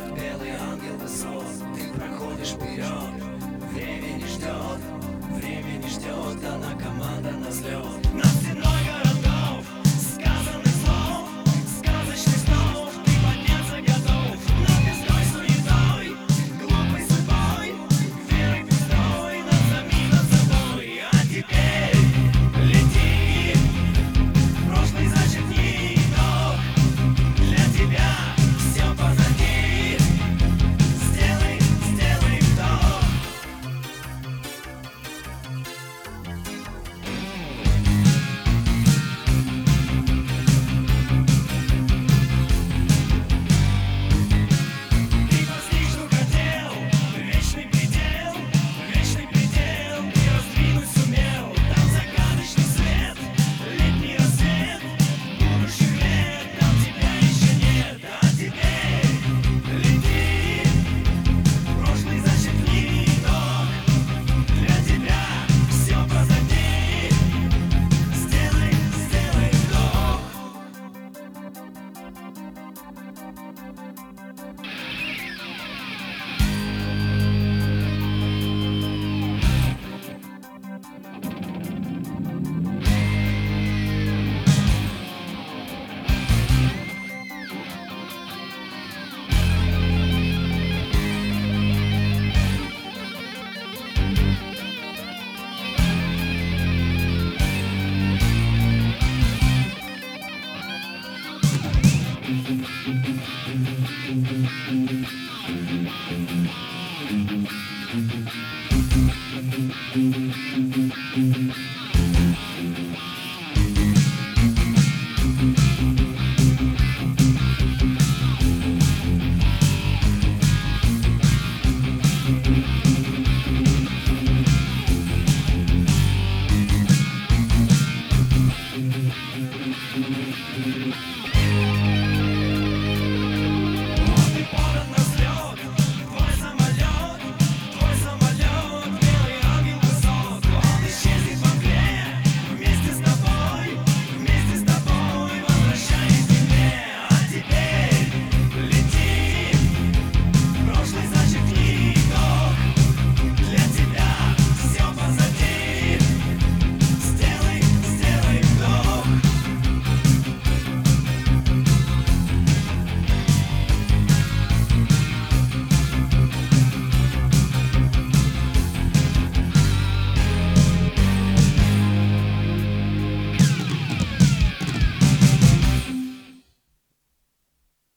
белый ангел высот. Ты проходишь вперед, время не ждет, время не ждет, дана команда на взлет. Над стеной городов, сказанных слов, сказочных снов, ты подняться готов. Над пестой суетой, глупой судьбой, верой пустой, над самим над собой. А теперь лети, прошлый зачеркни итог. Для тебя все позади. Сделай, сделай вдох. Ты постиг, что хотел, вечный предел, вечный предел. Ты раздвинуть сумел, там загадочный свет, летний рассвет будущих лет. Там тебя еще нет, а теперь лети, прошлый зачеркни итог. Для тебя все позади. Сделай, сделай вдох. Thank you.